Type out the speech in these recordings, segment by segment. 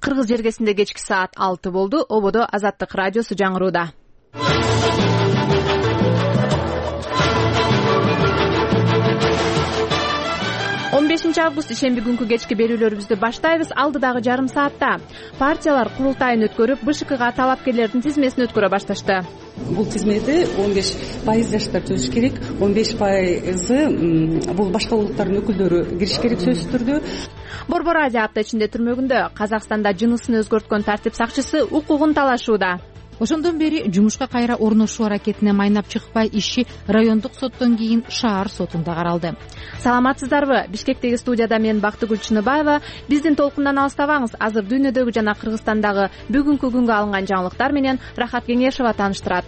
Кыргыз жергесинде кечки саат 6 болду. Ободо Азаттык радиосу жаңырууда. 15 август ишемби күнкү кечки берүүлөрүбүздү баштайбыз. Алдыдагы жарым саатта партиялар курултайын өткөрүп, БШКга талапкерлердин тизмесин өткөрө башташты. Бул тизмеди 15% жаштар түзүш керек, 15% бул башка улуттардын өкүлдөрү кириш керек сөзсүз түрдө. Борбор Азия апта ичинде түрмөгүндө Казакстанда жынысын өзгөрткөн тартип сакчысы укугун талашууда. Ошондон бери жумушка кайра орношуу аракетине майнап чыкпай иши райондук соттон кийин шаар сотунда каралды. Саламатсыздарбы? Бишкектеги студияда мен Бактыгүл Чыныбаева. Биздин толкундан алыстабаңыз. Азыр дүйнөдөгү жана Кыргызстандагы бүгүнкү күнгө алынган жаңылыктар менен Рахат Кеңешова тааныштырат.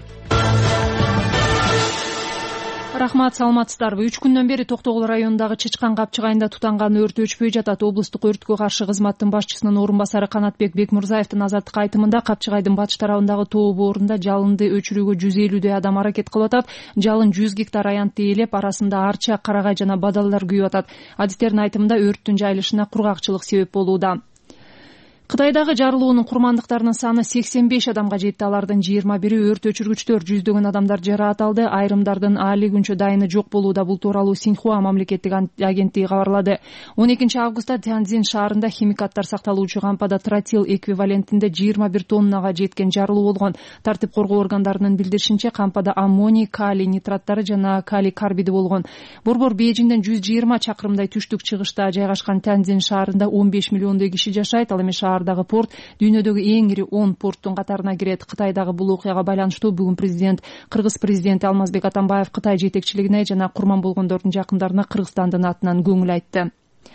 Рахмат, саламатсыздарбы? 3 күндөн бери Токтогул районундагы Чычкан капчыгайында тутанган өрт өчпөй жатат. Облустук өрткө каршы кызматтын башчысынын орун басары Канатбек Бекмурзаевдин Азаттыкка айтымында капчыгайдын батыш тарабындагы тоо боорунда жалынды өчүрүүгө 150дөй адам аракет кылып атат. Жалын 100 гектар аянтты ээлеп, арасында арча, карагай жана бадалдар күйүп атат. Адистердин айтымында өрттүн жайылышына кургакчылык себеп болууда. Кытайдагы жарылуунун курмандыктарынын саны 85 адамга жетти. Алардын 21-и өрт өчүргүчтөр, жүздөгөн адамдар жараат алды. Айрымдардын али күнчө дайыны жок болууда. Бул тууралуу Синьхуа мамлекеттик агенттиги кабарлады. 12 августта Тяньцзин шаарында химикаттар сакталуучу кампада тротил эквивалентинде 21 тоннага жеткен жарылуу болгон. Тартип коргоо органдарынын билдиришинче, кампада аммоний, калий нитраттары жана калий карбиди болгон. Борбор Бейжиңден 120 чакырымдай түштүк чыгышта жайгашкан Тяньцзин шаарында 15 миллиондой киши жашайт. Ал эми шаардагы порт дүйнөдөгү эң ири 10 порттун катарына кирет. Кытайдагы бул окуяга байланыштуу бүгүн Кыргыз президенти Алмазбек Атамбаев Кытай жетекчилигине жана курман болгондордун жакындарына Кыргызстандын атынан көңүл айтты.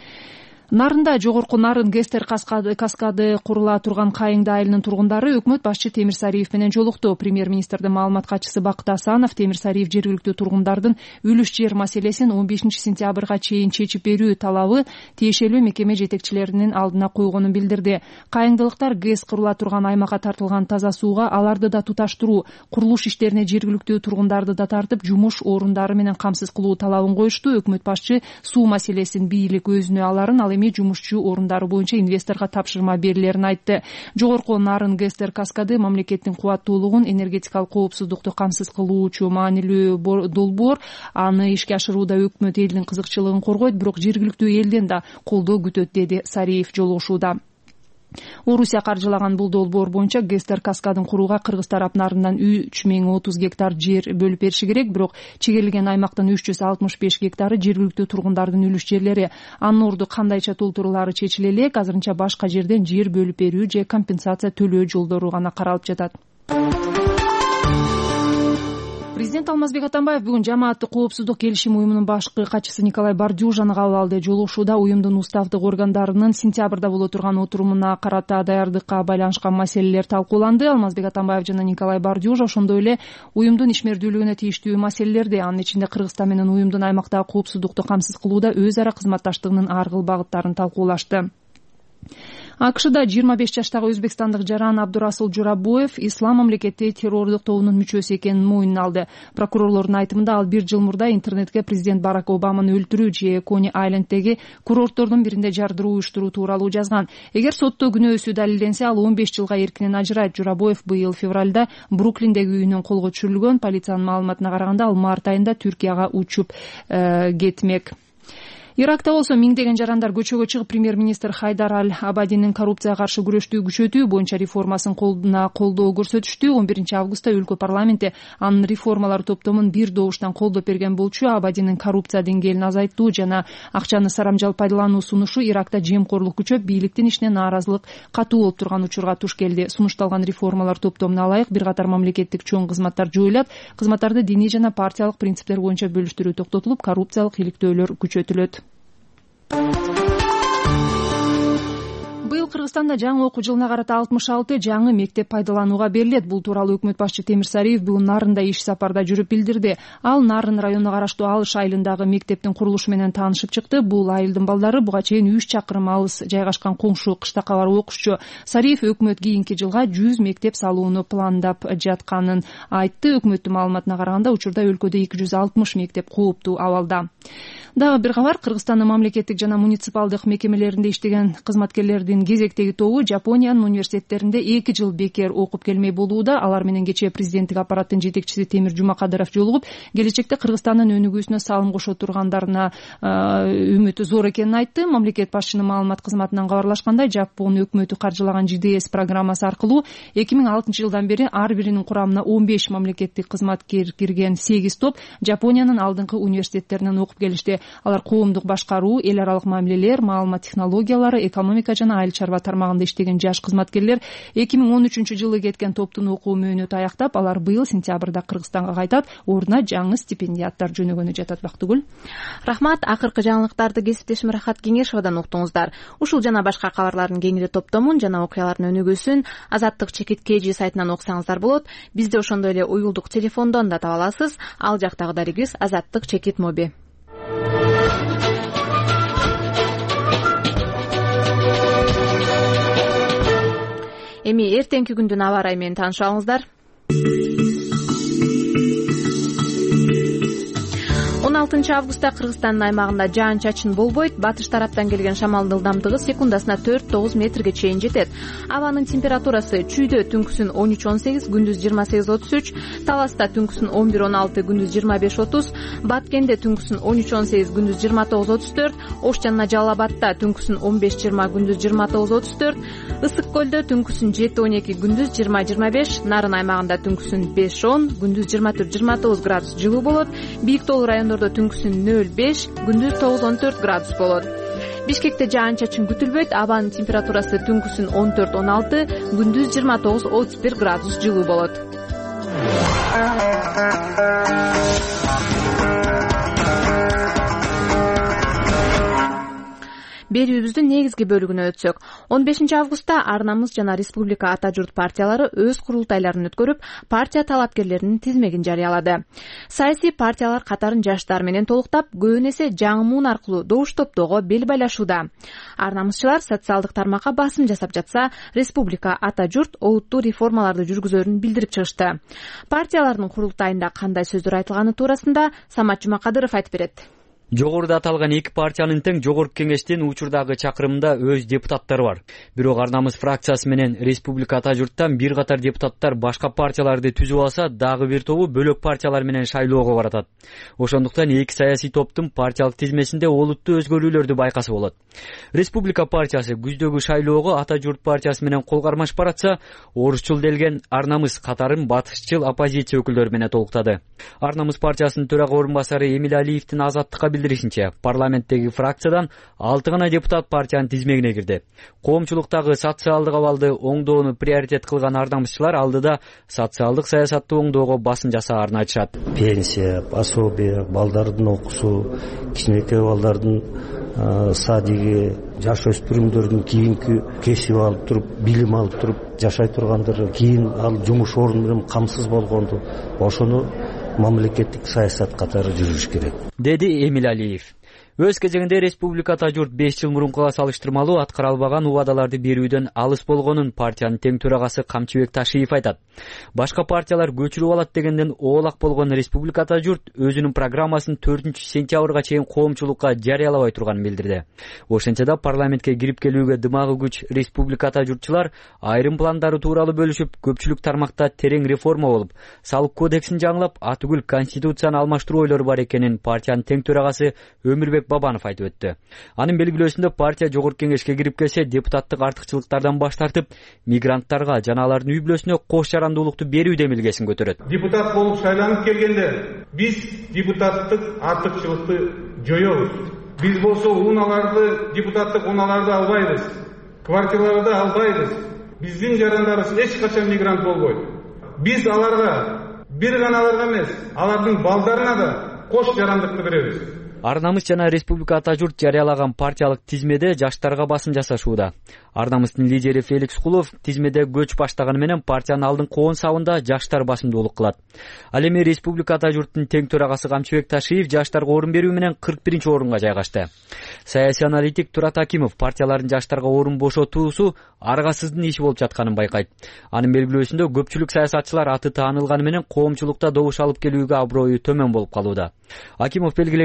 Нарында жогорку Нарын Гестер каскады курула турган Кайыңды айылынын тургундары өкмөт башчы Темир Сариев менен жолукту. Премьер-министрдин маалымат катчысы Бакыт Асанов Темир Сариев жергиликтүү тургундардын үлүш жер маселесин 15 сентябрга чейин чечип берүү талабы тиешелүү мекеме жетекчилеринин алдына койгонун билдирди. Кайыңдылыктар ГЭС курула турган аймакка тартылган таза сууга аларды да туташтыруу, курулуш иштерине жергиликтүү тургундарды да тартып, жумуш орундары менен камсыз кылуу талабын коюшту. Өкмөт башчы суу маселесин бийлик өзүнө аларын, ал эми жумушчу орундары боюнча инвесторго тапшырма берилерин айтты. Жогорку Нарын Гестер каскады мамлекеттин кубаттуулугун, энергетикалык коопсуздукту камсыз кылуучу маанилүү долбоор. Аны ишке ашырууда өкмөт элдин кызыкчылыгын коргойт, бирок жергиликтүү элден да колдоо күтөт, деди Сариев жолугушууда. Орусия каржылаган бул долбоор боюнча Гестер каскадын курууга Кыргыз тарап нарынан 3030 гектар жер бөлүп бериши керек, бирок чегерилген аймактын 365 гектары жергиликтүү тургундардын үлүш жерлери. Анын орду кандайча толтуруулары чечиле элек. Азырынча башка жерден жер бөлүп берүү же компенсация төлөө жолдору гана каралып жатат. Президент Алмазбек Атамбаев бүгүн жамааттык коопсуздук келишим уюмунун башкы катчысы Николай Бардюжаны кабыл алды. Жолугушууда уюмдун уставдык органдарынын сентябрда боло турган отурумуна карата даярдыкка байланышкан маселелер талкууланды. Алмазбек Атамбаев жана Николай Бардюжа ошондой эле уюмдун ишмердүүлүгүнө тийиштүү маселелерди, анын ичинде Кыргызстан менен уюмдун аймактагы коопсуздукту камсыз кылууда өз ара кызматташтыгынын ар кыл багыттарын талкуулашты. АКШда 25 жаштагы өзбекстандык жаран Абдурасул Журабоев ислам мамлекети террорлук тобунун мүчөсү экенин моюнуна алды. Прокурорлордун айтымында ал 1 жыл мурда интернетке президент Барак Обаманы өлтүрүү же Кони Айленддеги курорттордун биринде жардыруу уюштуруу тууралуу жазган. Эгер сотто күнөөсү далилденсе, ал 15 жылга эркинен ажырайт. Журабоев быйыл февралда Бруклиндеги үйүнөн колго түшүрүлгөн. Полициянын маалыматына караганда ал март айында Түркияга учуп кетмек. Иракта болсо миңдеген жарандар көчөгө чыгып, премьер-министр Хайдар Аль-Абадинин коррупцияга каршы күрөштүү күчөтүү боюнча реформасын колдоо көрсөтүштү. 11 августта өлкө парламенти анын реформалар топтомун бир добуштан колдоп берген болчу. Абадинин коррупция деңгээлин азайтуу жана акчаны сарамжал пайдалануу сунушу Иракта жемкорлук күчөп, бийликтин ишине нааразылык катуу болуп турган учурга туш келди. Сунушталган реформалар топтомуна ылайык бир катар мамлекеттик чоң кызматтар жоюлат, кызматтарды диний жана партиялык принциптер боюнча бөлүштүрүү токтотулуп, коррупциялык иликтөөлөр күчөтүлөт. Быйыл Кыргызстанда жаңы окуу жылына карата 66 жаңы мектеп пайдаланууга берилет. Бул тууралуу өкмөт башчы Темир Сариев бүгүн Нарында иш сапарда жүрүп билдирди. Ал Нарын районуна караштуу Алыш айылындагы мектептин курулушу менен таанышып чыкты. Бул айылдын балдары буга чейин 3 чакырым алыс жайгашкан коңшу кыштакка барып окушчу. Сариев өкмөт кийинки жылга 100 мектеп салууну пландап жатканын айтты. Өкмөттүн маалыматына караганда учурда өлкөдө 260 мектеп кооптуу абалда. Дагы бир кабар, Кыргызстандын мамлекеттик жана муниципалдык мекемелеринде иштеген кызматкерлердин кезек бишкектеги тобу Жапониянын университеттеринде 2 жыл бекер окуп келмей болууда. Алар менен кечээ президенттик аппараттын жетекчиси Темир Жумакадыров жолугуп, келечекте Кыргызстандын өнүгүүсүнө салым кошо тургандарына үмүтү зор экенин айтты. Мамлекет башчынын маалымат кызматынан кабарлашкандай, Жапон өкмөтү каржылаган ЖДС программасы аркылуу 2006 жылдан бери ар биринин курамына 15 мамлекеттик кызматкер кирген 8 топ Жапониянын алдыңкы университеттеринен окуп келишти. Алар коомдук башкаруу, эл аралык мамилелер, маалымат технологиялары, экономика жана айыл чарба тармагында иштеген жаш кызматкерлер 2013 жылы кеткен топтун окуу мөөнөтү аяктап, алар быйыл сентябрда Кыргызстанга кайтат. Ордуна жаңы стипендиаттар жөнөгөнү жатат. Бактыгүл. Рахмат. Акыркы жаңылыктарды кесиптешим Рахат Кеңешовадан уктуңуздар. Ушул жана башка кабарлардын кеңири топтомун жана окуялардын өнүгүүсүн Азаттык чекит KG сайтынан окусаңыздар болот. Бизди ошондой эле уюлдук телефондон да таба аласыз. Ал жактагы дарегибиз Азаттык чекит моби. Эми эртеңки күндүн аба ырайы менен таанышып алыңыздар. 16 августта Кыргызстандын аймагында жаан-чачын болбойт. Батыш тараптан келген шамалдын ылдамдыгы секундасына 4-9 метрге чейин жетет. Абанын температурасы чүйдө түнкүсүн 13-18, күндүз 28-33, Таласта түнкүсүн 11-16, күндүз 25-30, Баткенде түнкүсүн 13-18, күндүз 29-34, Ош жана Жалал-Абадта түнкүсүн 15-20, күндүз 29-34, Ысык көлдө түнкүсүн 7-12, күндүз 20-25, Нарын аймагында түнкүсүн 5-10, күндүз 24-29 градус жылуу болот. Бийик тоолуу райондордо түнкүсүн 0-5, күндүз 9-14 градус болот. Бишкекте жаан-чачын күтүлбөйт. Абанын температурасы түнкүсүн 14-16, күндүз 29-31 градус жылуу болот. Берүүбүздүн негизги бөлүгүнө өтсөк, 15 августта Ар Намыс жана Республика Ата Журт партиялары өз курултайларын өткөрүп, партия талапкерлеринин тизмегин жарыялады. Саясий партиялар катарын жаштар менен толуктап, көбүн эсе жаңы муун аркылуу добуш топтоого бел байлашууда. Ар Намысчылар социалдык тармакка басым жасап жатса, Республика Ата Журт олуттуу реформаларды жүргүзөрүн билдирип чыгышты. Партиялардын курултайында кандай сөздөр айтылганы туурасында Самат Жумакадыров айтып берет. Жогоруда аталган эки партиянын тең жогорку кеңештин учурдагы чакырымында өз депутаттары бар. Бирок Ар Намыс фракциясы менен Республика Ата Журттан бир катар депутаттар башка партияларды түзүп алса, дагы бир тобу бөлөк партиялар менен шайлоого баратат. Ошондуктан эки саясий топтун партиялык тизмесинде олуттуу өзгөрүүлөрдү байкаса болот. Республика партиясы күздөгү шайлоого Ата Журт партиясы менен кол кармаш баратса, орусчул делген Ар Намыс катарын батышчыл оппозиция өкүлдөрү менен толуктады. Ар Намыс партиясынын төрага орун басары Эмиль Алиевдин Азаттыкка билдиришинче, парламенттеги фракциядан 6 гана депутат партиянын тизмегине кирди. Коомчулуктагы социалдык абалды оңдоону приоритет кылган Ар Намысчылар алдыда социалдык саясатты оңдоого басым жасаарын айтышат. Пенсия, пособие, балдардын окуусу, кичинекей балдардын садиги, жаш өспүрүмдөрдүн кийинки кесип алып туруп, билим алып туруп жашай тургандары, кийин ал жумуш орну менен камсыз болгонду, ошону мамлекеттик саясат катары жүрүш керек, деди Эмиль Алиев. Өз кезегинде Республика Ата Журт 5 жыл мурункуга салыштырмалуу аткара албаган убадаларды берүүдөн алыс болгонун партиянын тең төрагасы Камчыбек Ташиев айтат. Башка партиялар көчүрүп алат дегенден оолак болгон Республика Ата Журт өзүнүн программасын 4-сентябрга чейин коомчулукка жарыялабай турганын билдирди. Ошентсе да парламентке кирип келүүгө дымагы күч Республика Ата Журтчулар айрым пландары тууралуу бөлүшүп, көпчүлүк тармакта терең реформа болуп, салык кодексин жаңылап, атүгүл конституцияны алмаштыруу ойлору бар экенин партиянын тең төрагасы Өмүрбек Бабанов айтып өттү. Анын белгилөөсүндө партия жогорку кеңешке кирип келсе, депутаттык артыкчылыктардан баш тартып, мигранттарга жана алардын үй бүлөсүнө кош жарандуулукту берүү демилгесин көтөрөт. Депутат болуп шайланып келгенде биз депутаттык артыкчылыкты жоёбуз. Биз болсо депутаттык унааларды албайбыз, квартираларды албайбыз. Биздин жарандарыбыз эч качан мигрант болбойт. Биз аларга, бир гана аларга эмес, алардын балдарына да кош жарандыкты беребиз. Ар Намыс жана Республика Ата Журт жарыялаган партиялык тизмеде жаштарга басым жасашууда. Ар Намыстын лидери Феликс Кулов тизмеде көч баштаганы менен партиянын алдыңкы 10 сабында жаштар басымдуулук кылат. Ал эми Республика Ата Журттун тең төрагасы Камчыбек Ташиев жаштарга орун берүү менен 41-орунга жайгашты. Саясий аналитик Турат Акимов партиялардын жаштарга орун бошотуусу аргасыздын иши болуп жатканын байкайт. Анын белгилөөсүндө көпчүлүк саясатчылар аты таанылганы менен коомчулукта добуш алып келүүгө аброю төмөн болуп калууда. Акимов белгилегендей, Ар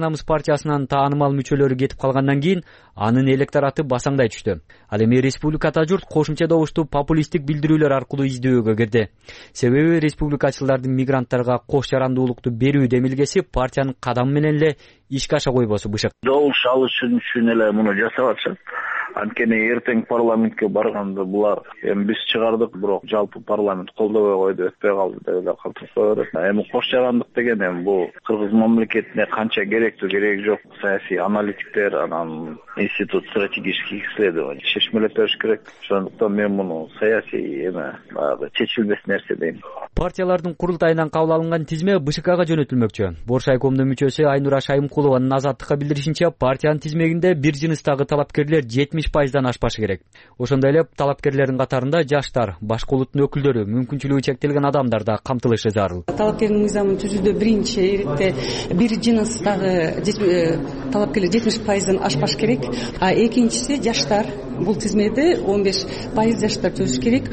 Арнамыз партиясынын таанымал мүчөлөрү кетип калгандан кийин анын электораты басаңдай түштү. Ал эми Республикада журт кошумча добушту популисттик билдирүүлөр аркылуу издөөгө кирди. Себеби республикачылардын мигранттарга кош жарандуулукту берүү демилгеси партиянын кадамы менен эле ишке аша койбосу бышык. Добуш алыш үчүн эле муну жасап атышат. Анткени эртең парламентке барганда булар эми биз чыгардык, бирок жалпы парламент колдобой койду, өтпөй калды деп эле калтырып кое берет. Эми кош жарандык деген эми бул кыргыз мамлекетине канча керектүү, кереги жок саясий аналитиктер, анан институт стратегических исследований чечмелеп бериш керек. Ошондуктан мен муну саясий эме баягы чечилбес нерсе дейм. Партиялардын курултайынан кабыл алынган тизме БШКга жөнөтүлмөкчү. Бош айкомдун мүчөсү Айнура Шайымкулованын Азаттыкка билдиришинче, партиянын тизмегинде бир жыныстагы талапкерлер 70%-дан ашпашы керек. Ошондой эле талапкерлердин катарында жаштар, башка улуттун өкүлдөрү, мүмкүнчүлүгү чектелген адамдар да камтылышы зарыл. Талапкерлер мыйзамын түзүүдө биринчи иретте бир жыныстагы талапкерлер 70%-дан ашпаш керек. А экинчиси жаштар. Бул тизмеде 15% жаштар түзүш керек,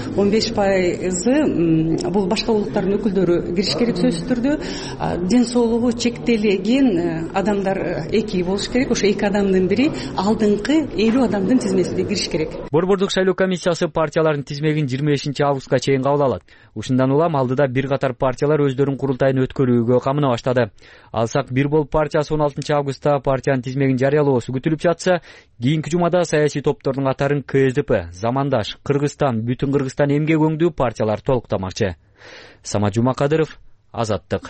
15% бул башка улуттардын өкүлдөрү кириш керек сөзсүз түрдө. Ден соолугу чектелген адамдар 2 болуш керек. Ошо 2 адамдын бири алдыңкы 50 адамдын тизмесине кириш керек. Борбордук шайлоо комиссиясы партиялардын тизмегин 25-августка чейин кабыл алат. Ушундан улам алдыда бир катар партиялар өздөрүнүн курултайын өткөрүүгө камына баштады. Алсак Бир Бол партиясы 16-августта партиянын тизмегин жарыялоосу күтүлүп жатса, кийинки жумада саясий топтордун катарын КСДП, Замандаш, Кыргызстан, Бүтүн Кыргызстан эмгек өңдүү партиялар толуктамакчы. Самат Жумакадыров, Азаттык.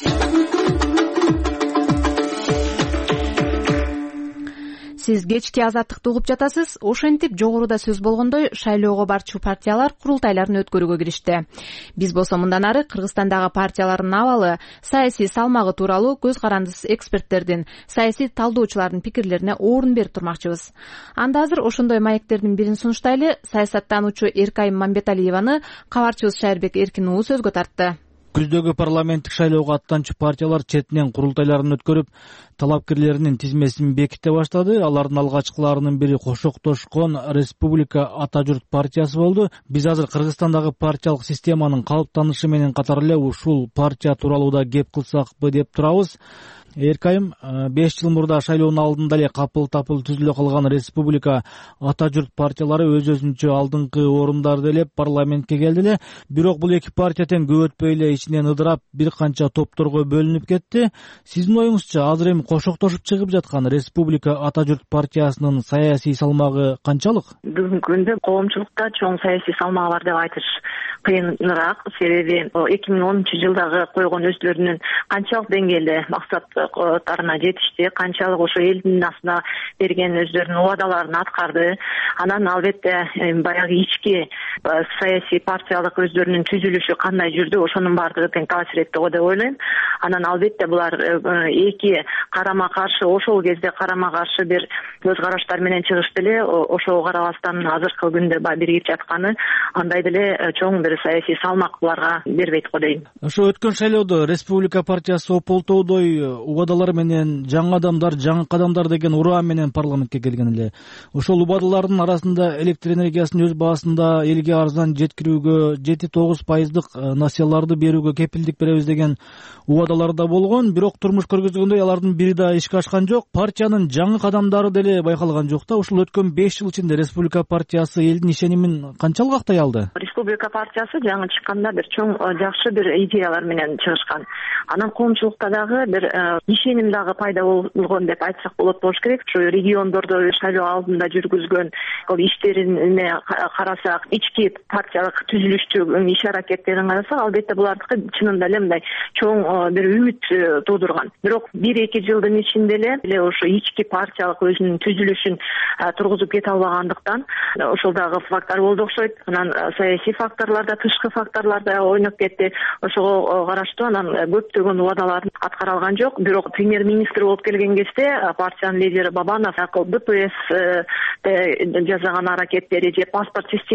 Сиз кечки Азаттыкты угуп жатасыз. Ошентип жогоруда сөз болгондой, шайлоого барчу партиялар курултайларын өткөрүүгө киришти. Биз болсо мындан ары Кыргызстандагы партиялардын абалы, саясий салмагы тууралуу көз карандысыз эксперттердин, саясий талдоочулардын пикирлерине орун берип турмакчыбыз. Анда азыр ошондой маектердин бирин сунуштайлы. Саясаттануучу Эркайым Мамбеталиеваны кабарчыбыз Шайырбек Эркин уулу сөзгө тартты. Күздөгү парламенттик шайлоого аттанчу партиялар четинен курултайларын өткөрүп, талапкерлеринин тизмесин беките баштады. Алардын алгачкыларынын бири кошоктошкон Республика Ата журт партиясы болду. Биз азыр Кыргызстандагы партиялык системанын калыптанышы менен катар эле ушул партия тууралуу да кеп кылсакпы деп турабыз. Эркайым, 5 жыл мурда шайлоонун алдында эле капыл-тапыл түзүлө калган Республика Ата журт партиялары өз-өзүнчө алдыңкы орундарды ээлеп парламентке келди эле. Бирок бул эки партия тең көп өтпөй эле ичинен ыдырап бир канча топторго бөлүнүп кетти. Сиздин оюңузча, азыр эми кошоктошуп чыгып жаткан Республика Ата журт партиясынын саясий салмагы канчалык? Бүгүнкү күндө коомчулукта чоң саясий салмагы бар деп айтыш кыйыныраак. Себеби 2010-жылдагы койгон өздөрүнүн канчалык деңгээлде максаттарына жетишти, канчалык ошо элдин астына берген өздөрүнүн убадаларын аткарды. Анан албетте баягы ички саясий партиялык өздөрүнүн түзүлүшү кандай жүрдү, ошонун баардыгы тең таасир этти го деп ойлойм. Анан албетте булар эки карама каршы, ошол кезде карама каршы бир көз караштар менен чыгышты эле. Ошого карабастан азыркы күндө биригип жатканы андай деле чоң бир саясий салмак буларга бербейт го дейм. Ошо өткөн шайлоодо Республика партиясы ополтоодой убадалар менен жаңы кадамдар деген ураан менен парламентке келген эле. Ошол убадалардын арасында электр энергиясын өз баасында элге арзан жеткирүүгө, 7-9% насыяларды берүүгө кепилдик беребиз деген убадалар да болгон. Бирок турмуш көргөзгөндөй алардын бири да ишке ашкан жок. Партиянын жаңы кадамдары деле байкалган жок да. Ушул өткөн 5 жыл ичинде Республика партиясы элдин ишенимин канчалык актай алды? Республика партиясы жаңы чыкканда бир чоң жакшы бир идеялар менен чыгышкан. Анан коомчулукта дагы бир ишеним дагы пайда болгон деп айтсак болот болуш керек. Ушу региондордо шайлоо алдында жүргүзгөн иштерине карасак, ички партиялык түзүлүштү иш аракеттерин карасак, албетте булардыкы чынында эле мындай чоң бир үмүт туудурган. Бирок 1-2 жылдын ичинде эле ошо ички партиялык өзүнүн түзүлүшүн тургузуп кете албагандыктан ошол дагы фактор болду окшойт. Анан саясий факторлор да, тышкы факторлор да ойноп кетти. Ошого караштуу анан көптөгөн убадаларын аткара алган жок. Бирок премьер-министр болуп келген кезде партиянын лидери Бабанов ДПС жасаган аракеттери же паспорт системасында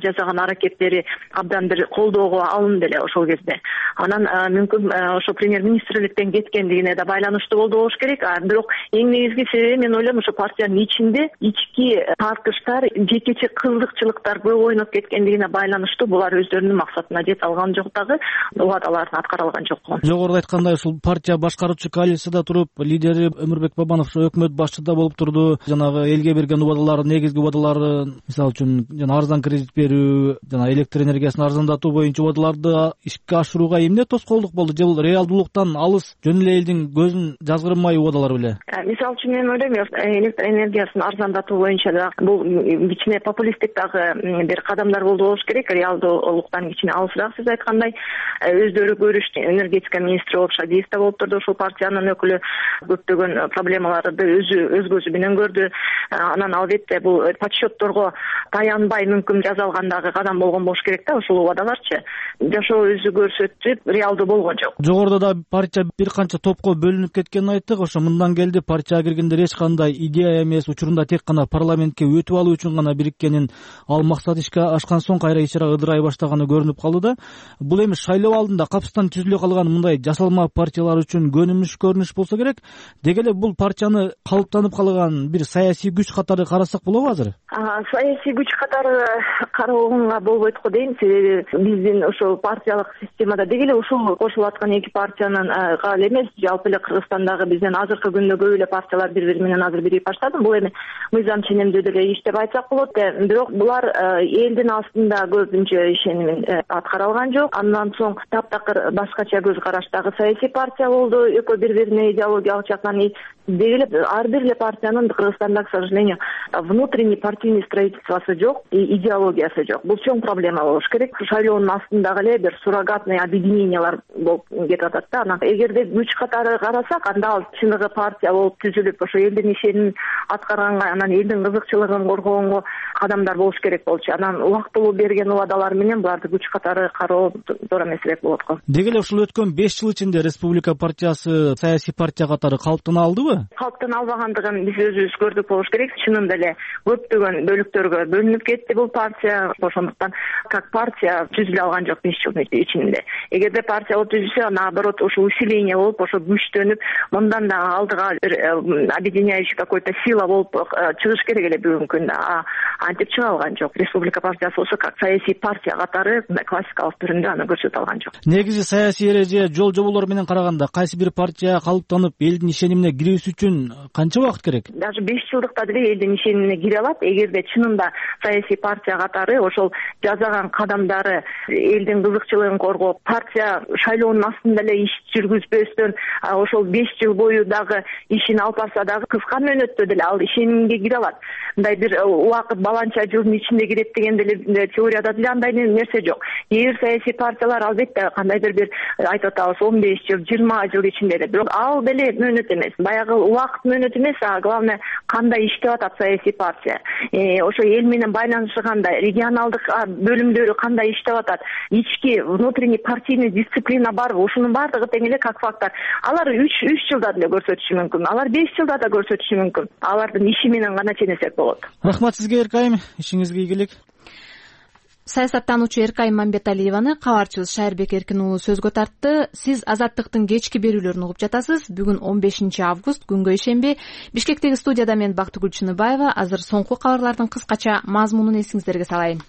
жасаган аракеттери абдан бир колдоого алынды эле ошол кезде. Анан мүмкүн ошо премьер-министрликтен кеткендигине да байланыштуу болуш керек. Бирок эң негизги себеби мен ойлойм ошо партиянын ичинде ички тартыштар, жекече кызыкчылыктар көп ойноп кеткендигине байланыштуу. Булар өздөрүнүн максатына жете алган жок дагы, убадаларын аткара алган жок. Жогоруда айткандай ушул партия башкаруучу коалицияда туруп, лидери Өмүрбек Бабанов өкмөт башчыда болуп турду. Жанагы элге берген убадалары, негизги убадалары, мисалы үчүн жана арзан кредит берүү, жана электр энергиясын арзандатуу боюнча убадаларды ишке ашырууга эмне тоскоолдук болду? Же бул реалдуулуктан алыс, жөн эле элдин көзүн жазгырмай убадалар беле? Мисалы үчүн мен ойлойм, электр энергиясын арзандатуу боюнча да бул кичине популисттик дагы бир кадамдар болуш керек. Реалдуулуктан кичине алысыраак, сиз айткандай, өздөрү көрүштү. Энергетика министри болуп Шадиев да болуп турду, ушул партиянын өкүлү көптөгөн проблемаларды өз көзү менен көрдү. Анан албетте бул подсчетторго таянбай мүмкүн жасалгандагы кадам болгон болуш керек да, ушул убадаларчы. Жашоо өзү көрсөтүп, реалдуу болгон жок. Жогоруда да партия бир канча топко бөлүнүп кеткенин айттык. Ошо мындан келди, партияга киргендер эч кандай идея эмес, учурунда тек гана парламентке өтүп алуу үчүн гана бириккенин, ал максат ишке ашкан соң кайра ичара ыдырай баштаганы көрүнүп калды да. Бул эми шайлоо алдында капсыздан түзүлө калган мындай жасалма партиялар үчүн көрүнүш болсо керек. Деги эле бул партияны калыптанып калган бир саясий күч катары карасак болобу азыр? Саясий күч катары кароого болбойт го дейм. Себеби биздин ошо партиялык системада деги эле ушул кошулуп аткан эки партиянын гана эмес, жалпы эле Кыргызстандагы бизден азыркы күндө көп эле партиялар бири-бири менен азыр бирип баштады. Бул эми мыйзам ченемдүү деле иш деп айтсак болот. Бирок булар элдин астында көбүнчө ишенимин аткара алган жок. Андан соң таптакыр башкача көз караштагы саясий партия болду. Экөө бири-бирине идеологиялык жактан деги эле ар бир эле партиянын Кыргызстанда, к сожалению, внутренний партийный строительствосы жок, идеологиясы жок. Бул чоң проблема болуш керек. Шайлоонун астындагы эле бир суррогатный объединениялар болуп кетип атат да. Анан эгерде күч катары карасак, анда ал чыныгы партия болуп түзүлүп, ошо элдин ишенин аткарганга, анан элдин кызыкчылыгын коргогонго кадамдар болуш керек болчу. Анан убактылуу берген убадалар менен буларды күч катары кароо туура эмес болот го. Деги эле ушул өткөн 5 жыл ичинде республика партиясы саясий партия катары калыптана алдыбы? Калыптана албагандыгын биз өзүбүз көрдүк болуш керек. Чынында эле көптөгөн бөлүктөргө бөлүнүп кетти бул партия. Ошондуктан как партия түзүлө алган жок 5 жылдын ичинде. Эгерде партия болуп түзүлсө, наоборот, ошо усиление болуп, ошо күчтөнүп, мындан да алдыга объединяющий какой-то сила болуп чыгыш керек эле бүгүнкү күндө. Антип чыга алган жок. Республика партиясы болсо как саясий партия катары классикалык түрүндө аны көрсөтө алган жок. Негизи саясий эреже, жол жоболор менен караганда кайсы бир партия калыптанып элдин ишенимине кирүүсү үчүн канча убакыт керек? Даже 5 жылдыкта деле элдин ишенимине кире алат. Эгерде чынында саясий партия катары ошол жасаган кадамдары элдин кызыкчылыгын коргоп, партия шайлоонун астында эле иш жүргүзбөстөн ошол 5 жыл бою дагы ишин алып барса дагы кыска мөөнөттө деле ал ишенимге кире алат. Мындай бир убакыт баланча жылдын ичинде кирет деген деле теорияда деле андай нерсе жок. Эгер саясий партиялар албетте кандайдыр бир айтып атабыз 15 жыл, 20 жыл ичинде эле. Бирок ал деле мөөнөт эмес. Баягы убакыт мөөнөт эмес, а главное кандай иштеп атат саясий партия. Ошо эл менен байланышканда регионалдык бөлүмдөрү кандай иштеп атат, ички внутренний партийный дисциплина барбы, ушунун баардыгы тең эле как фактор. Алар 3 жылда деле көрсөтүшү мүмкүн, алар 5 жылда да көрсөтүшү мүмкүн. Алардын иши менен гана ченесек болот. Рахмат сизге, Эркайым, ишиңизге ийгилик. Саясаттануучу Эркайым Мамбеталиеваны кабарчыбыз Шайырбек Эркин уулу сөзгө тартты. Сиз Азаттыктын кечки берүүлөрүн угуп жатасыз. Бүгүн 15 август, күнгө ишемби. Бишкектеги студияда мен Бактыгүл Чыныбаева. Азыр соңку кабарлардын кыскача мазмунун эсиңиздерге салайын.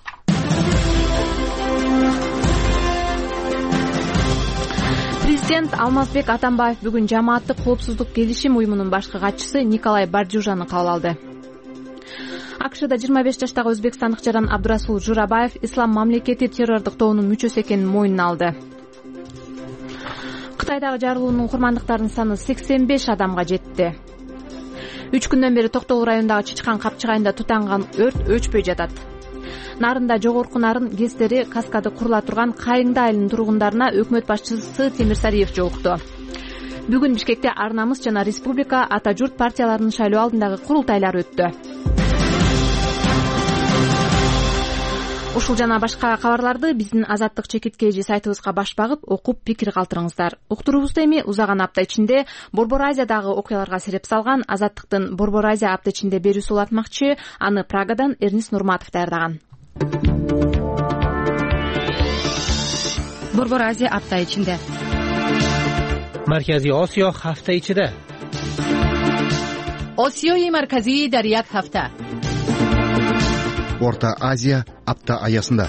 Президент Алмазбек Атамбаев бүгүн жамааттык коопсуздук келишим уюмунун башкы катчысы Николай Барджужаны кабыл алды. АКШда 25 жаштагы өзбекстандык жаран Абдурасул Журабаев Ислам мамлекети террордук тобунун мүчөсү экенин мойнуна алды. Кытайдагы жарылуунун курмандыктарынын саны 85 адамга жетти. 3 күндөн бери Токтогул районундагы Чычкан капчыгайында тутанган өрт өчпөй жатат. Нарында жогорку нарын кездери каскады курула турган Кайыңды айылынын тургундарына өкмөт башчысы Темирсариев жолукту. Бүгүн Бишкекте Ар Намыс жана Республика Ата Журт партияларынын шайлоо алдындагы курултайлары өттү. Ушул жана башка кабарларды биздин Азаттык чекиткейжи сайтыбызга баш багып окуп пикир калтырыңыздар. Уктуруубузда эми узаган апта ичинде Борбор Азиядагы окуяларга сереп салган Азаттыктын Борбор Азия апта ичинде берүүсү улатмакчы. Аны Прагадан Эрнис Нурматов даярдаган. Борбор Азия апта ичинде. Марказий Осиё ҳафта ичида. Осиёи марказӣ дар як ҳафта. Орта Азия апта аясында.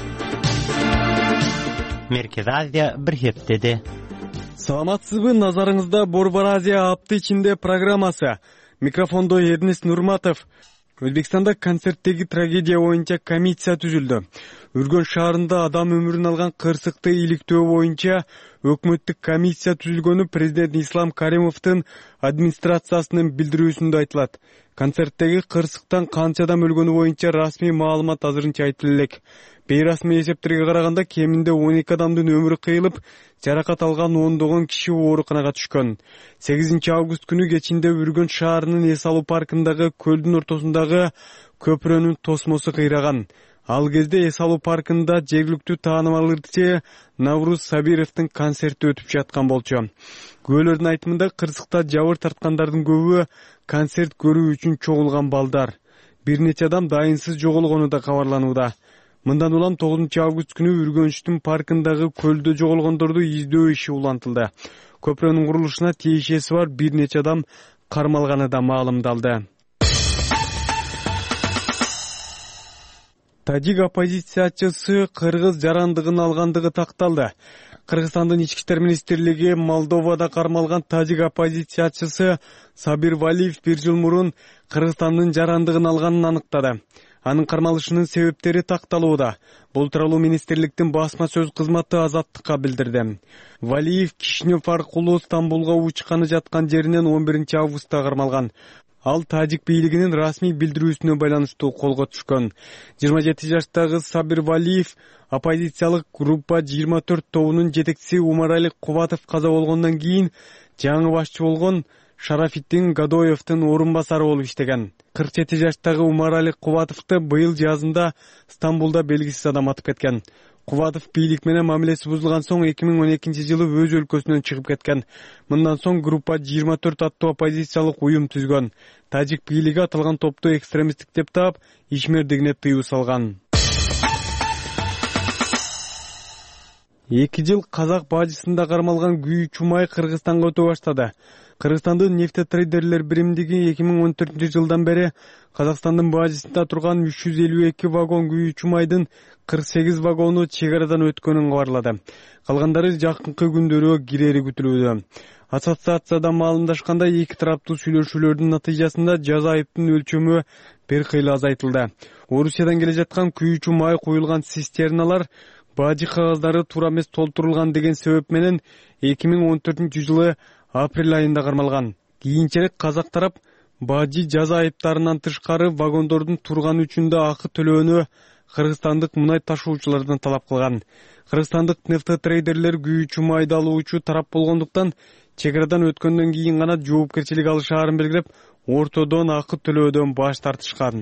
Меркез Азия бир хептеде. Саламатсызбы, назарыңызда Борбор Азия апта ичинде программасы. Микрофондо Эрнест Нурматов. Өзбекстанда концерттеги трагедия боюнча комиссия түзүлдү. Үргөн шаарында адам өмүрүн алган кырсыкты иликтөө боюнча өкмөттүк комиссия түзүлгөнү президент Ислам Каримовдун администрациясынын билдирүүсүндө айтылат. Концерттеги кырсыктан канча адам өлгөнү боюнча расмий маалымат азырынча айтыла элек. Бейрасмий эсептерге караганда кеминде 12 адамдын өмүрү кыйылып, жаракат алган ондогон киши ооруканага түшкөн. 8 август күнү кечинде Үргөн шаарынын эс алуу паркындагы көлдүн ортосундагы көпүрөнүн тосмосу кыйраган. Ал кезде эс алуу паркында жергиликтүү таанымал ырчы Навруз Сабировдун концерти өтүп жаткан болчу. Күбөлөрдүн айтымында кырсыкта жабыр тарткандардын көбү концерт көрүү үчүн чогулган балдар. Бир нече адам дайынсыз жоголгону да кабарланууда. Мындан улам 9 август күнү Үргөнчтүн паркындагы көлдө жоголгондорду издөө иши улантылды. Көпүрөнүн курулушуна тиешеси бар бир нече адам кармалганы да маалымдалды. Тажик оппозициячысы кыргыз жарандыгын алгандыгы такталды. Кыргызстандын ички иштер министрлиги Молдовада кармалган тажик оппозициячысы Сабир Валиев бир жыл мурун Кыргызстандын жарандыгын алганын аныктады. Анын кармалышынын себептери такталууда. Бул тууралуу министрликтин басма сөз кызматы Азаттыкка билдирди. Валиев Кишинев аркылуу Стамбулга учканы жаткан жеринен 11 августта кармалган. Ал тажик бийлигинин расмий билдирүүсүнө байланыштуу колго түшкөн. 27 жаштагы Сабир Валиев оппозициялык группа 24 тобунун жетекчиси Умарали Кубатов каза болгондон кийин жаңы башчы болгон Шарафиддин Гадоевдин орун басары болуп иштеген. 47 жаштагы Умарали Кубатовду быйыл жазында Стамбулда белгисиз адам атып кеткен. Кубатов бийлик менен мамилеси бузулган соң 2012 жылы өз өлкөсүнөн чыгып кеткен. Мындан соң группа 24 аттуу оппозициялык уюм түзгөн. Тажик бийлиги аталган топту экстремисттик деп таап, ишмердигине тыюу салган. 2 жыл казак бажысында кармалган Гүй Чумай Кыргызстанга өтө баштады. Кыргызстандын нефтетрейдерлер биримдиги 2014 жылдан бери Казакстандын бажысында турган 352 вагон Гүй Чумайдын 48 вагону чек арадан өткөнүн кабарлады. Калгандары жакынкы күндөрү кирери күтүлүүдө. Ассоциацияда маалымдашканда эки тараптуу сүйлөшүүлөрдүн натыйжасында жаза айыптын өлчөмү бир кыйла азайтылды. Орусиядан келе жаткан Гүй Чумай куюлган цистерналар бажы кагаздары туура эмес толтурулган деген себеп менен 2014 жылы апрель айында кармалган. Кийинчерээк казак тарап бажы жаза айыптарынан тышкары вагондордун турганы үчүн да акы төлөөнү кыргызстандык мунай ташуучулардан талап кылган. Кыргызстандык нефтетрейдерлер Гүй Чумайды алуучу тарап болгондуктан чек арадан өткөндөн кийин гана жоопкерчилик алышаарын белгилеп, ортодон акы төлөөдөн баш тартышкан.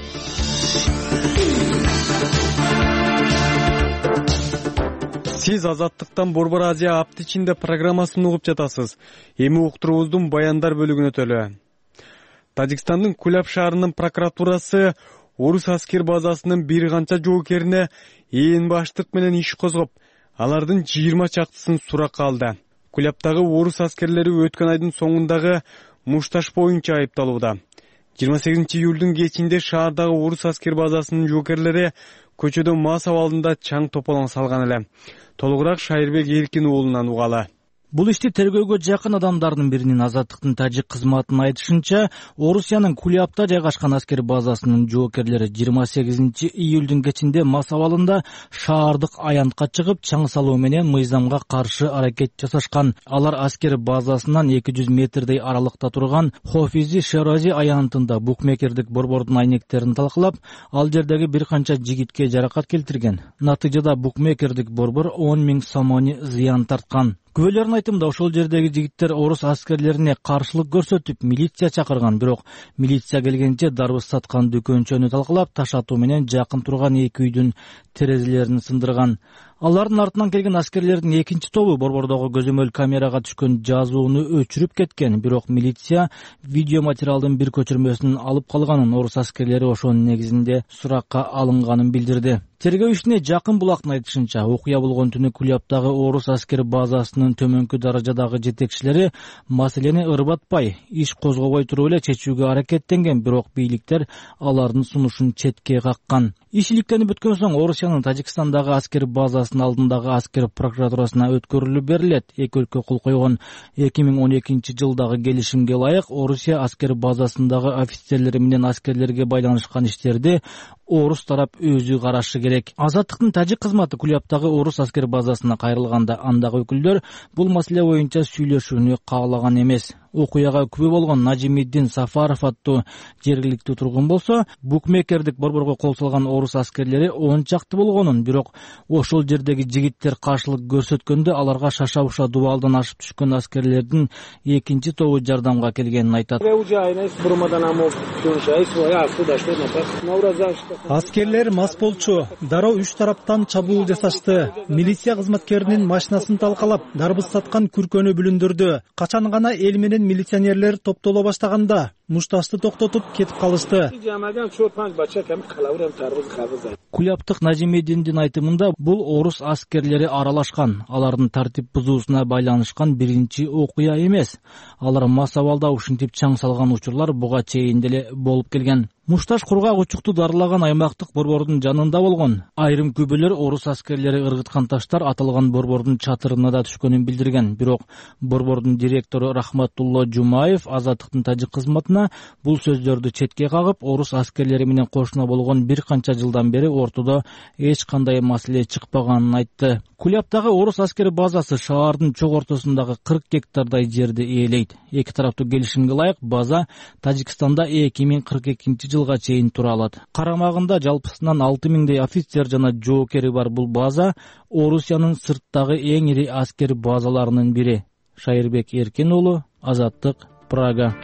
Сиз Азаттыктан Борбор Азия апта ичинде программасын угуп жатасыз. Эми уктуруубуздун баяндар бөлүгүнө өтөлү. Тажикстандын Куляб шаарынын прокуратурасы орус аскер базасынын бир канча жоокерине ээн баштык менен иш козгоп, алардын 20 чактысын суракка алды. Кулябдагы орус аскерлери өткөн айдын соңундагы мушташ боюнча айыпталууда. 28 июлдун кечинде шаардагы орус аскер базасынын жоокерлери көчөдө мас абалында чаң тополоң салган эле. Толугураак Шайырбек Эркин уулунан угалы. Бул ишти тергөөгө жакын адамдардын биринин Азаттыктын тажик кызматынын айтышынча, Орусиянын Кулябда жайгашкан аскер базасынын жоокерлери 28 июлдун кечинде мас абалында шаардык аянтка чыгып, чаң салуу менен мыйзамга каршы аракет жасашкан. Алар аскер базасынан 200 метрдей аралыкта турган Хофизи Шерази аянтында букмекердик борбордун айнектерин талкалап, ал жердеги бир канча жигитке жаракат келтирген. Натыйжада букмекердик борбор 10 000 сомони зыян тарткан. Күбөлөрдүн айтымында ошол жердеги жигиттер орус аскерлерине каршылык көрсөтүп, милиция чакырган, бирок милиция келгенче дарбыз саткан дүкөнчөнү талкалап, таш атуу менен жакын турган эки үйдүн терезелерин сындырган. Алардын артынан келген аскерлердин экинчи тобу борбордогу көзөмөл камерага түшкөн жазууну өчүрүп кеткен. Бирок милиция видео материалдын бир көчүрмөсүн алып калганын, орус аскерлери ошонун негизинде суракка алынганын билдирди. Тергөө ишине жакын булактын айтышынча, окуя болгон түнү Кулябтагы орус аскер базасынын төмөнкү даражадагы жетекчилери маселени ырбатпай, иш козгобой туруп эле чечүүгө аракеттенген, бирок бийликтер алардын сунушун четке каккан. Иш иликтенип бүткөн соң Орусиянын Тажикстандагы аскер базасынын алдындагы аскер прокуратурасына өткөрүлүп берилет. Эки өлкө кол койгон 2012 жылдагы келишимге ылайык Орусия аскер базасындагы офицерлери менен аскерлерге байланышкан иштерди орус тарап өзү карашы керек. Азаттыктын тажик кызматы Кулябтагы орус аскер базасына кайрылганда андагы өкүлдөр бул маселе боюнча сүйлөшүүнү каалаган эмес. Окуяга күбө болгон Нажимиддин Сафаров аттуу жергиликтүү тургун болсо, букмекердик борборго кол салган орус аскерлери 10 чакты болгонун, бирок ошол жердеги жигиттер каршылык көрсөткөндө аларга шаша-буша дубалдан ашып түшкөн аскерлердин экинчи тобу жардамга келгенин айтат. Аскерлер мас болчу, дароо үч тараптан чабуул жасашты. Милиция кызматкеринин машинасын талкалап, дарбыз саткан күркөнү бүлүндүрдү. Качан гана эл менен милиционерлер топтоло баштаганда мушташты токтотуп кетип калышты. Кулябтык Нажимиддиндин айтымында бул орус аскерлери аралашкан, алардын тартип бузуусуна байланышкан биринчи окуя эмес. Алар мас абалда ушинтип чаң салган учурлар буга чейин деле болуп келген. Мушташ кургак учукту дарылаган аймактык борбордун жанында болгон. Айрым күбөлөр орус аскерлери ыргыткан таштар аталган борбордун чатырына да түшкөнүн билдирген. Бирок борбордун директору Рахматулло Жумаев Азаттыктын тажик кызматына бул сөздөрдү четке кагып, орус аскерлери менен кошуна болгон бир канча жылдан бери ортодо эч кандай маселе чыкпаганын айтты. Кулябтагы орус аскер базасы шаардын чок ортосундагы 40 гектардай жерди ээлейт. Эки тараптуу келишимге ылайык база Тажикстанда 2042 жылга чейин тура алат. Карамагында жалпысынан 6000дей офицер жана жоокери бар бул база Орусиянын сырттагы эң ири аскер базаларынын бири. Шайырбек Эркен уулу, Азаттык, Прага.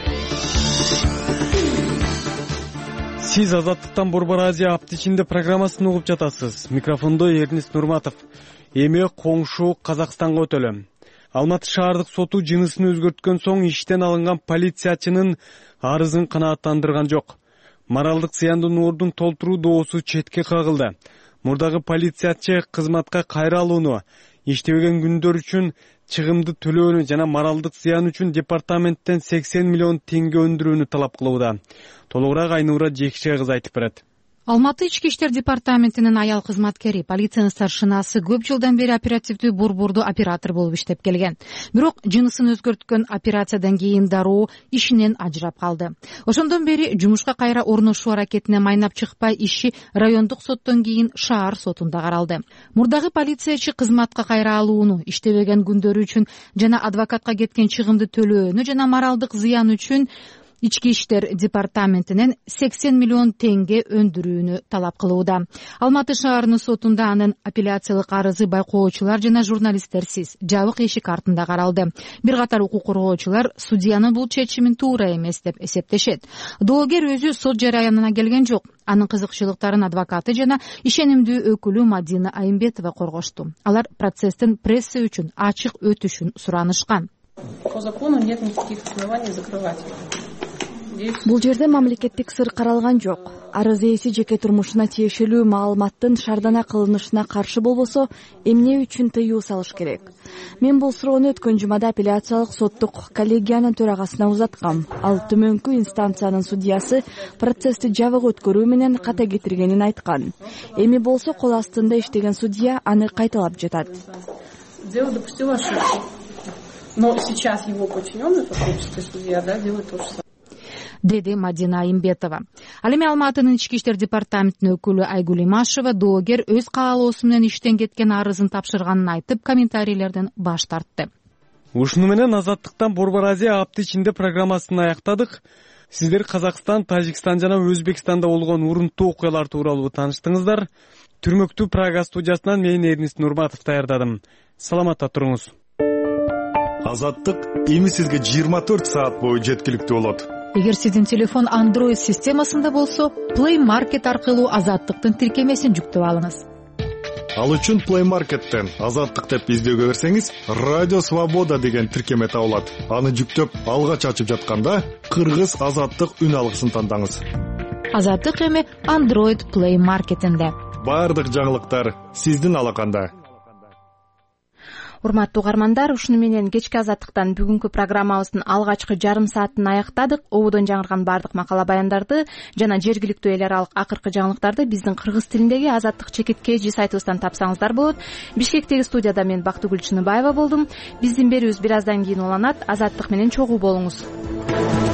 Сиз Азаттыктан Борбор Азия апта ичинде программасын угуп жатасыз. Микрофондо Эрнис Нурматов. Эми коңшу Казакстанга өтөлөм. Алматы шаардык соту жынысын өзгөрткөн соң иштен алынган полициячынын арызын канааттандырган жок. Моралдык зыяндуу нуурдун толтуруу доосу четке кагылды. Мурдагы полициячы кызматка кайра алууну, иштебеген күндөр үчүн чыгымды төлөөнү жана моралдык зыян үчүн департаменттен 80 миллион теңге өндүрүүнү талап кылууда. Толугураак Айнура Жекше кыз айтып берет. Алматы ички иштер департаментинин аял кызматкери, полициянын старшинасы көп жылдан бери оперативдүү борбордо оператор болуп иштеп келген. Бирок жынысын өзгөрткөн операциядан кийин дароо ишинен ажырап калды. Ошондон бери жумушка кайра орношуу аракетине майнап чыкпай, иши райондук соттон кийин шаар сотунда каралды. Мурдагы полициячы кызматка кайра алууну, иштебеген күндөрү үчүн жана адвокатка кеткен чыгымды төлөөнү жана моралдык зыян үчүн Ички иштер департаментинен 80 миллион теңге өндүрүүнү талап кылууда. Алматы шаарынын сотунда анын апелляциялык арызы байкоочулар жана журналисттерсиз жабык эшик артында каралды. Бир катар укук коргоочулар судьянын бул чечимин туура эмес деп эсептешет. Доогер өзү сот жараянына келген жок. Анын кызыкчылыктарын адвокаты жана ишенимдүү өкүлү Мадина Айымбетова коргошту. Алар процесстин пресса үчүн ачык өтүшүн суранышкан. По закону нет никаких оснований закрывать. Бул жерде мамлекеттик сыр каралган жок. Арыз ээси жеке турмушуна тиешелүү маалыматтын шаардана кылынышына каршы болбосо, эмне үчүн тыюу салыш керек? Мен бул суроону өткөн жумада апелляциялык соттук коллегиянын төрагасына узаткам. Ал төмөнкү инстанциянын судьясы процессти жабык өткөрүү менен ката кетиргенин айткан. Эми болсо кол астында иштеген судья аны кайталап жатат. Дело допустило ошибку. Но сейчас его подчиненный, фактически судья, делает то же самое. Деди Мадина Айымбетова. Ал эми Алматынын ички иштер департаментинин өкүлү Айгүл Имашева доогер өз каалоосу менен иштен кеткен арызын тапшырганын айтып, комментарийлерден баш тартты. Ушуну менен Азаттыктан Борбор Азия апта ичинде программасын аяктадык. Сиздер Казакстан, Тажикстан жана Өзбекстанда болгон урунттуу окуялар тууралуу тааныштыңыздар. Түрмөктүү Прага студиясынан мен Эрнис Нурматов даярдадым. Саламатта туруңуз. Азаттык эми сизге 24 саат бою жеткиликтүү болот. Эгер сиздин телефон Android системасында болсо, Play Market аркылуу Азаттыктын тиркемесин жүктөп алыңыз. Ал үчүн Play Markеттен Азаттык деп издөөгө берсеңиз, Радио Свобода деген тиркеме табылат. Аны жүктөп, алгач ачып жатканда кыргыз Азаттык үн алгысын тандаңыз. Азаттык эми Android Play Marketинде. Бардык жаңылыктар сиздин алаканда. Урматтуу угармандар, ушуну менен кечки Азаттыктан бүгүнкү программабыздын алгачкы жарым саатын аяктадык. Ободон жаңырган бардык макала баяндарды жана жергиликтүү эл аралык акыркы жаңылыктарды биздин кыргыз тилиндеги Азаттык чекит KG сайтыбыздан тапсаңыздар болот. Бишкектеги студияда мен Бактыгүл Чыныбаева болдум. Биздин берүүбүз бир аздан кийин уланат. Азаттык менен чогуу болуңуз.